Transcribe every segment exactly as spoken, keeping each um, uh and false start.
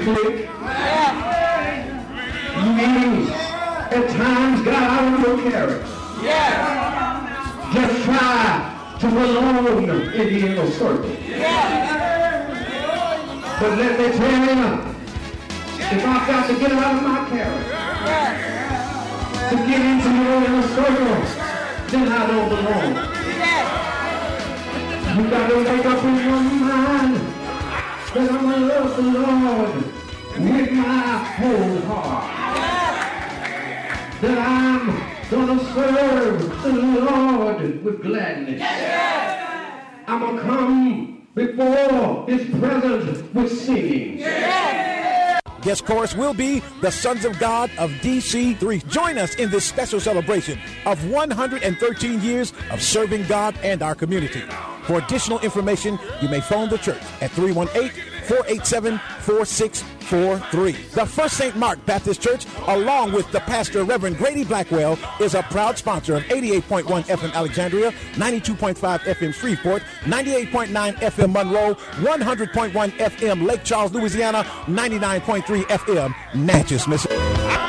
quick. You at times got out of your character. Just try to belong in the inner circle. But let me tell you, if I've got to get out of my character to get into your inner circle, then I don't belong. You got to make up in your mind that I'm going to love the Lord with my whole heart. That I'm going to serve the Lord with gladness. I'm going to come before His presence with singing. Guest chorus will be the Sons of God of D C three. Join us in this special celebration of one hundred thirteen years of serving God and our community. For additional information, you may phone the church at three one eight, four eight seven, four six four three. The First Saint Mark Baptist Church, along with the pastor Reverend Grady Blackwell, is a proud sponsor of eighty-eight point one F M Alexandria, ninety-two point five F M Shreveport, ninety-eight point nine F M Monroe, one hundred point one F M Lake Charles, Louisiana, ninety-nine point three F M Natchez, Mississippi.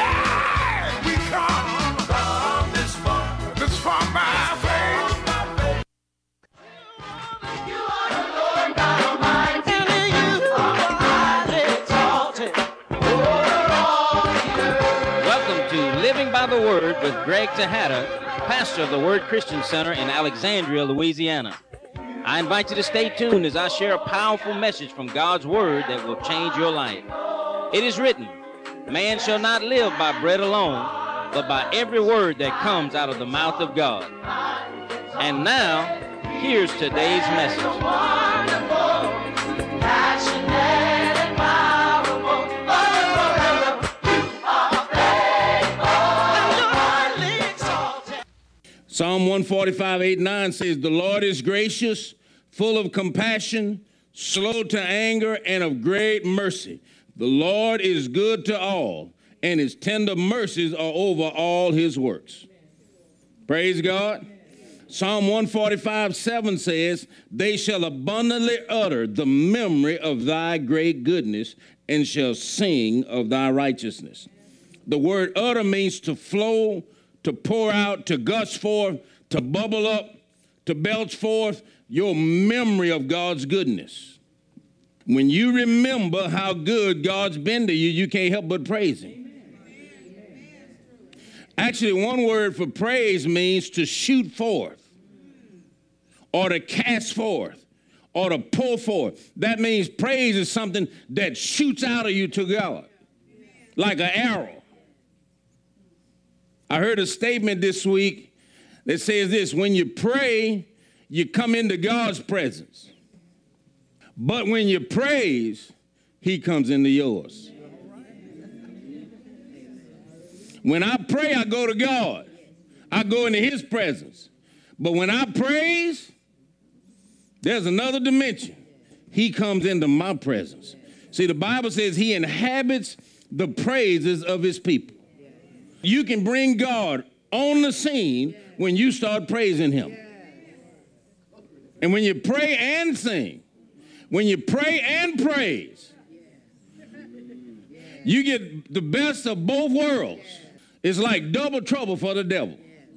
By the Word with Greg Tejada, pastor of the Word Christian Center in Alexandria, Louisiana. I invite you to stay tuned as I share a powerful message from God's Word that will change your life. It is written, man shall not live by bread alone, but by every word that comes out of the mouth of God. And now, here's today's message. Psalm one forty-five, eight, nine says, the Lord is gracious, full of compassion, slow to anger, and of great mercy. The Lord is good to all, and his tender mercies are over all his works. Praise God. Psalm one forty-five, seven says, they shall abundantly utter the memory of thy great goodness, and shall sing of thy righteousness. The word utter means to flow, to pour out, to gush forth, to bubble up, to belch forth your memory of God's goodness. When you remember how good God's been to you, you can't help but praise him. Actually, one word for praise means to shoot forth, or to cast forth, or to pull forth. That means praise is something that shoots out of you to God, like an arrow. I heard a statement this week that says this, when you pray, you come into God's presence. But when you praise, he comes into yours. When I pray, I go to God. I go into his presence. But when I praise, there's another dimension. He comes into my presence. See, the Bible says he inhabits the praises of his people. You can bring God on the scene when you start praising him. And when you pray and sing, when you pray and praise, you get the best of both worlds. It's like double trouble for the devil.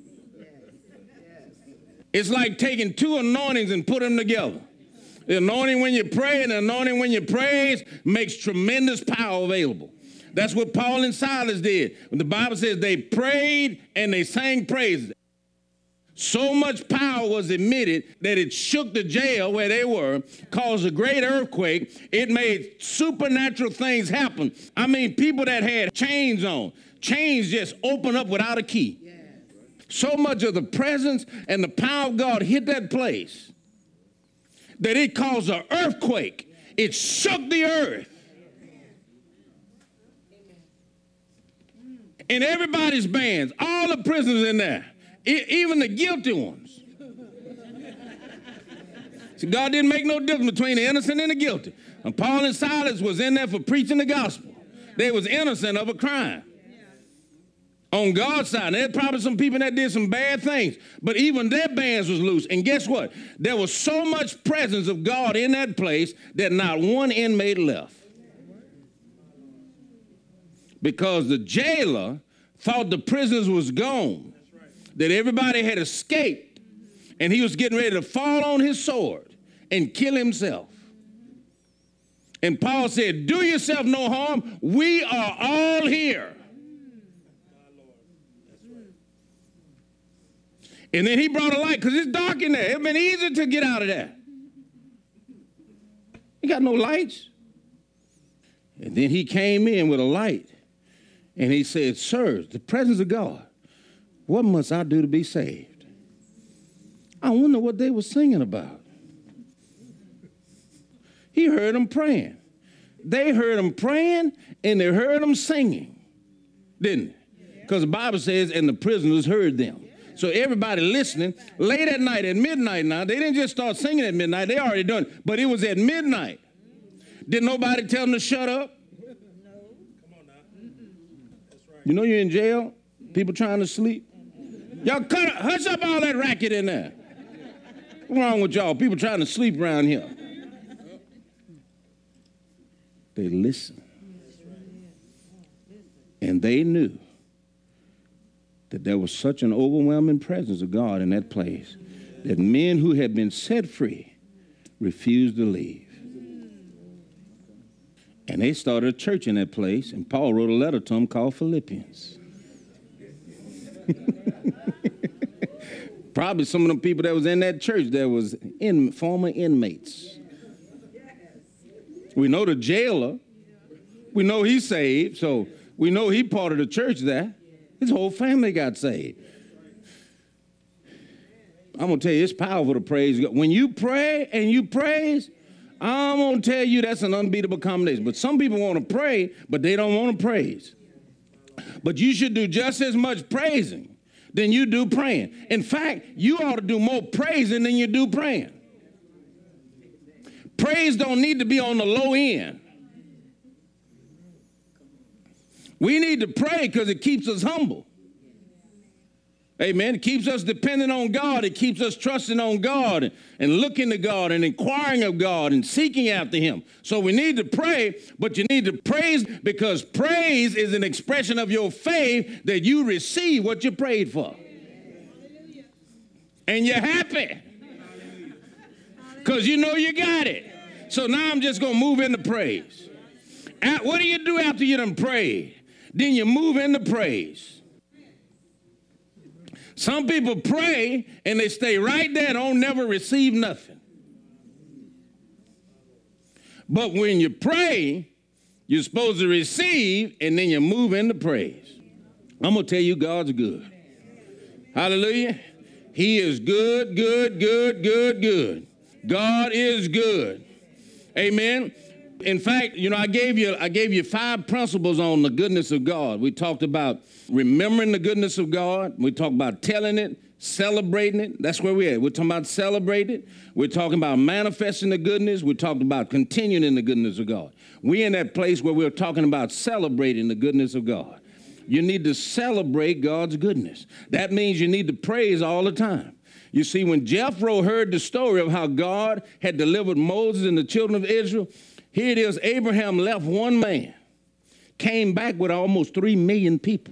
It's like taking two anointings and put them together. The anointing when you pray and the anointing when you praise makes tremendous power available. That's what Paul and Silas did. When the Bible says they prayed and they sang praises. So much power was emitted that it shook the jail where they were, caused a great earthquake. It made supernatural things happen. I mean, people that had chains on, chains just opened up without a key. Yeah. So much of the presence and the power of God hit that place that it caused an earthquake. It shook the earth. In everybody's bands, all the prisoners in there, e- even the guilty ones. See, God didn't make no difference between the innocent and the guilty. And Paul and Silas was in there for preaching the gospel. They was innocent of a crime. On God's side, and there's probably some people that did some bad things, but even their bands was loose. And guess what? There was so much presence of God in that place that not one inmate left. because the jailer thought the prisoners was gone, that everybody had escaped, and he was getting ready to fall on his sword and kill himself. And Paul said, do yourself no harm. We are all here. And then he brought a light because it's dark in there. It's been easy to get out of there. He got no lights. And then he came in with a light. And he said, sirs, the presence of God, what must I do to be saved? I wonder what they were singing about. He heard them praying. They heard them praying and they heard them singing, didn't it? Because the Bible says, and the prisoners heard them. So everybody listening, late at night, at midnight now, they didn't just start singing at midnight, they already done it, but it was at midnight. Did nobody tell them to shut up? No. Come on now. That's right. You know you're in jail? People trying to sleep? Y'all cut, hush up all that racket in there. What's wrong with y'all? People trying to sleep around here. They listened. And they knew that there was such an overwhelming presence of God in that place that men who had been set free refused to leave. And they started a church in that place, and Paul wrote a letter to them called Philippians. Probably some of the people that was in that church that was in, former inmates. We know the jailer. We know he's saved, so we know he part of the church there. His whole family got saved. I'm going to tell you, it's powerful to praise God. When you pray and you praise, I'm going to tell you that's an unbeatable combination. But some people want to pray, but they don't want to praise. But you should do just as much praising than you do praying. In fact, you ought to do more praising than you do praying. Praise don't need to be on the low end. We need to pray because it keeps us humble. Amen. It keeps us dependent on God. It keeps us trusting on God and, and looking to God and inquiring of God and seeking after him. So we need to pray, but you need to praise because praise is an expression of your faith that you receive what you prayed for. And you're happy because you know you got it. So now I'm just going to move into praise. What do you do after you done prayed? Then you move into praise. Some people pray and they stay right there, don't never receive nothing. But when you pray, you're supposed to receive and then you move into praise. I'm going to tell you God's good. Hallelujah. He is good, good, good, good, good. God is good. Amen. In fact, you know, I gave you I gave you five principles on the goodness of God. We talked about remembering the goodness of God. We talked about telling it, celebrating it. That's where we're at. We're talking about celebrating it. We're talking about manifesting the goodness. We're talking about continuing in the goodness of God. We're in that place where we're talking about celebrating the goodness of God. You need to celebrate God's goodness. That means you need to praise all the time. You see, when Jethro heard the story of how God had delivered Moses and the children of Israel, here it is, Abraham left one man, came back with almost three million people.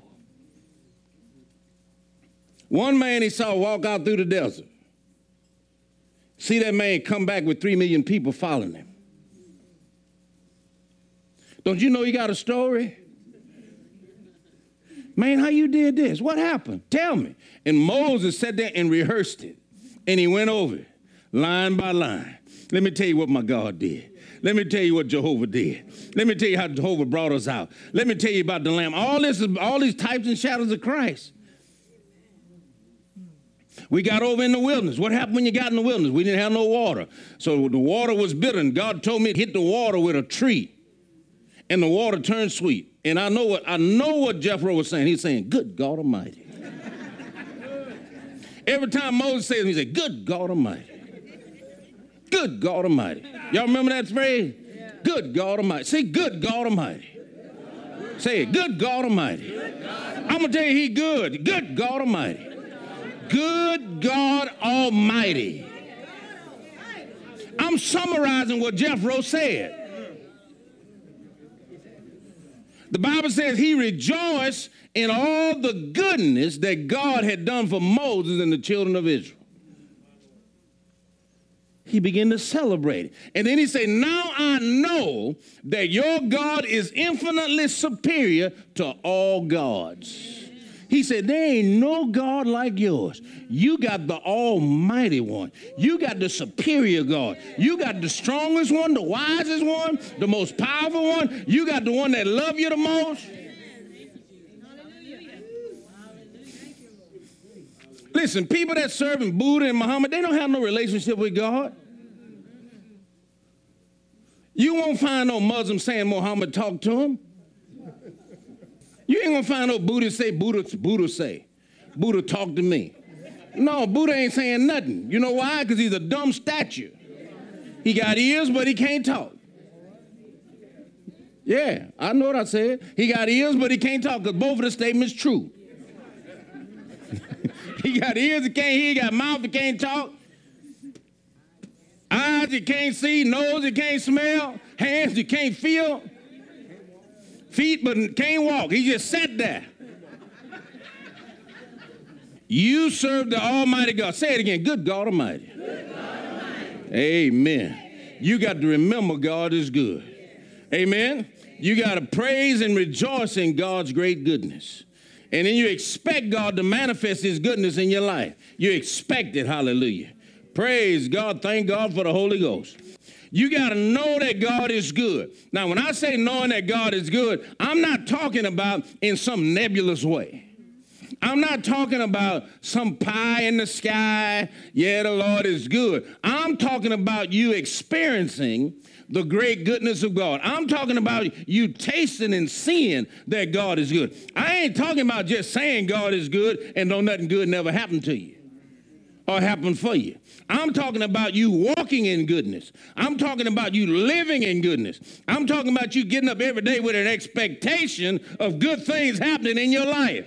One man he saw walk out through the desert. See that man come back with three million people following him. Don't you know he got a story? Man, how you did this? What happened? Tell me. And Moses sat there and rehearsed it. And he went over it, line by line. Let me tell you what my God did. Let me tell you what Jehovah did. Let me tell you how Jehovah brought us out. Let me tell you about the Lamb. All this is all these types and shadows of Christ. We got over in the wilderness. What happened when you got in the wilderness? We didn't have no water. So the water was bitter, and God told me to hit the water with a tree. And the water turned sweet. And I know what I know what Jethro was saying. He's saying, good God Almighty. Every time Moses says, he said, good God Almighty. Good God Almighty. Y'all remember that phrase? Yeah. Good God Almighty. Say, good God Almighty. Say it, good God Almighty. I'm going to tell you, he good. Good God Almighty. Good God Almighty. I'm summarizing what Jethro said. The Bible says he rejoiced in all the goodness that God had done for Moses and the children of Israel. He began to celebrate it. And then he said, now I know that your God is infinitely superior to all gods. He said, there ain't no God like yours. You got the almighty one. You got the superior God. You got the strongest one, the wisest one, the most powerful one. You got the one that loves you the most. Listen, people that serving Buddha and Muhammad, they don't have no relationship with God. You won't find no Muslim saying Muhammad talked to him. You ain't gonna find no Buddhist say, Buddha, Buddha say, Buddha talk to me. No, Buddha ain't saying nothing. You know why? Because he's a dumb statue. He got ears, but he can't talk. Yeah, I know what I said. He got ears, but he can't talk, because both of the statements true. He got ears, he can't hear, he got mouth, he can't talk. Eyes, he can't see, nose, he can't smell, hands, he can't feel. Feet, but can't walk. He just sat there. You serve the Almighty God. Say it again. Good God Almighty. Good God Almighty. Amen. You got to remember God is good. Amen. You got to praise and rejoice in God's great goodness. And then you expect God to manifest his goodness in your life. You expect it. Hallelujah. Praise God. Thank God for the Holy Ghost. You got to know that God is good. Now, when I say knowing that God is good, I'm not talking about in some nebulous way. I'm not talking about some pie in the sky. Yeah, the Lord is good. I'm talking about you experiencing the great goodness of God. I'm talking about you tasting and seeing that God is good. I ain't talking about just saying God is good and don't nothing good never happen to you or happen for you. I'm talking about you walking in goodness. I'm talking about you living in goodness. I'm talking about you getting up every day with an expectation of good things happening in your life.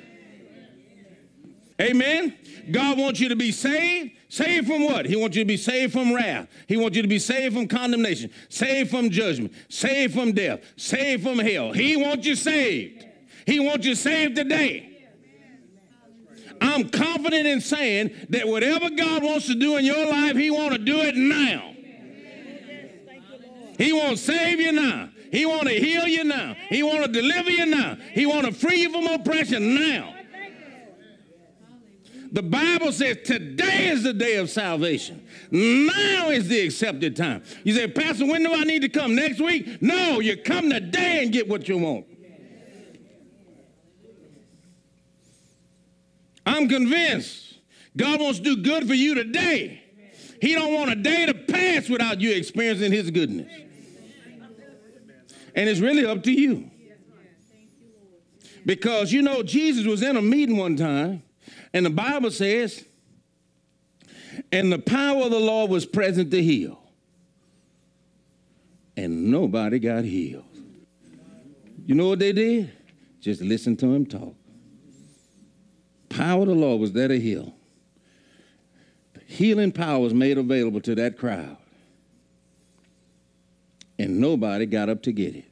Amen. God wants you to be saved. Saved from what? He wants you to be saved from wrath. He wants you to be saved from condemnation, saved from judgment, saved from death, saved from hell. He wants you saved. He wants you saved today. I'm confident in saying that whatever God wants to do in your life, he wants to do it now. He wants to save you now. He wants to heal you now. He wants to deliver you now. He wants to free you from oppression now. The Bible says today is the day of salvation. Now is the accepted time. You say, Pastor, when do I need to come? Next week? No, you come today and get what you want. I'm convinced God wants to do good for you today. He don't want a day to pass without you experiencing his goodness. And it's really up to you. Because, you know, Jesus was in a meeting one time, and the Bible says, and the power of the Lord was present to heal. And nobody got healed. You know what they did? Just listen to him talk. Power of the Lord was there to heal. The healing power was made available to that crowd. And nobody got up to get it.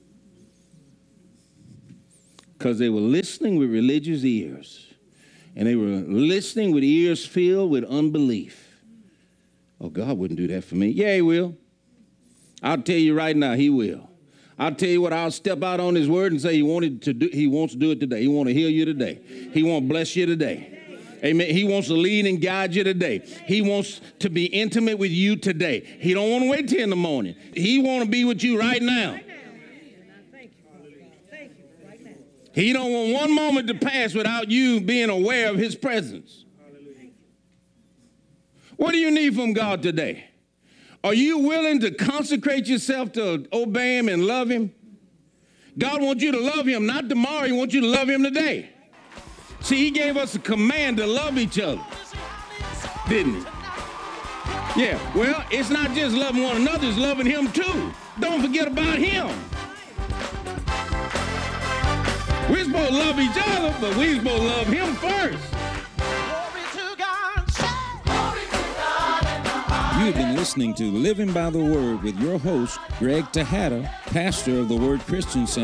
Because they were listening with religious ears. And they were listening with ears filled with unbelief. Oh, God wouldn't do that for me. Yeah, he will. I'll tell you right now, he will. I'll tell you what, I'll step out on his word and say he wanted to do, he wants to do it today. He wants to heal you today. He wants to bless you today. Amen. He wants to lead and guide you today. He wants to be intimate with you today. He don't want to wait till in the morning. He want to be with you right now. He don't want one moment to pass without you being aware of his presence. What do you need from God today? Are you willing to consecrate yourself to obey him and love him? God wants you to love him, not tomorrow. He wants you to love him today. See, he gave us a command to love each other, didn't he? Yeah, well, it's not just loving one another, it's loving him too. Don't forget about him. We're supposed to love each other, but we're supposed to love him first. You've been listening to Living by the Word with your host, Greg Tejada, pastor of the Word Christian Center.